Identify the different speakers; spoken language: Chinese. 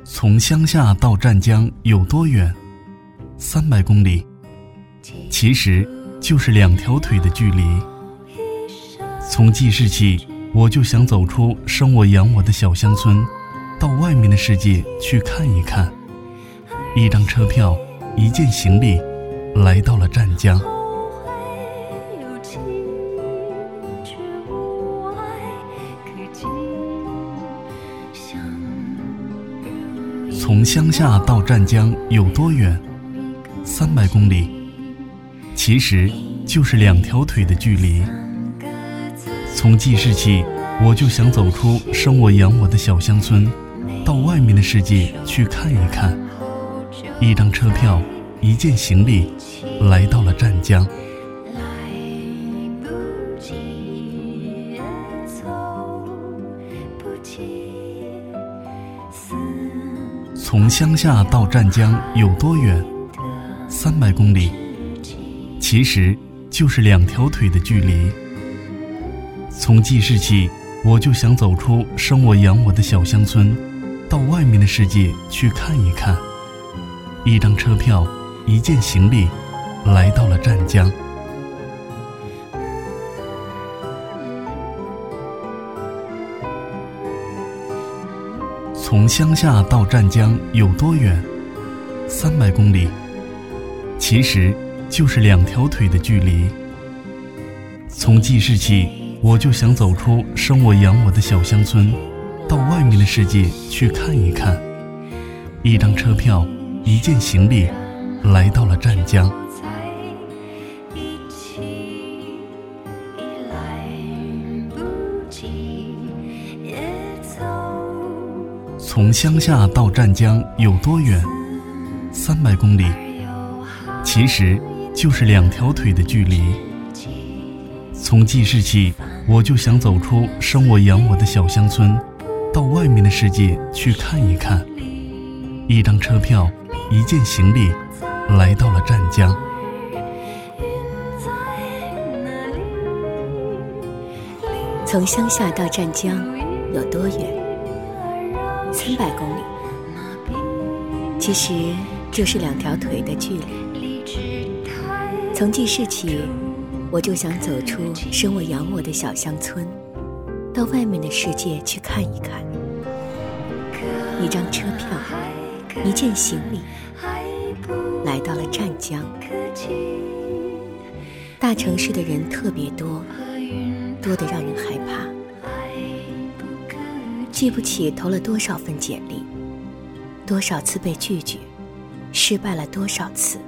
Speaker 1: 从乡下到湛江有多远？300公里，其实就是2条腿的距离。从记事起，我就想走出生我养我的小乡村，到外面的世界去看一看。一张车票，一件行李，来到了湛江。从乡下到湛江有多远？300公里，其实就是2条腿的距离。从记事起，我就想走出生我养我的小乡村，到外面的世界去看一看。一张车票，一件行李，来到了湛江。从乡下到湛江有多远？300公里，其实就是2条腿的距离。从记事起，我就想走出生我养我的小乡村，到外面的世界去看一看。一张车票，一件行李，来到了湛江。从乡下到湛江有多远？300公里，其实就是2条腿的距离。从记事起，我就想走出生我养我的小乡村，到外面的世界去看一看。一张车票，一件行李，来到了湛江。从乡下到湛江有多远？300公里，其实就是2条腿的距离。从记事起，我就想走出生我养我的小乡村，到外面的世界去看一看。一张车票，一件行李，来到了湛江。
Speaker 2: 从乡下到湛江有多远？300公里，其实就是2条腿的距离。从记事起，我就想走出生我养我的小乡村，到外面的世界去看一看。一张车票，一件行李，来到了湛江。大城市的人特别多，多得让人害怕。记不起投了多少份简历，多少次被拒绝，失败了多少次。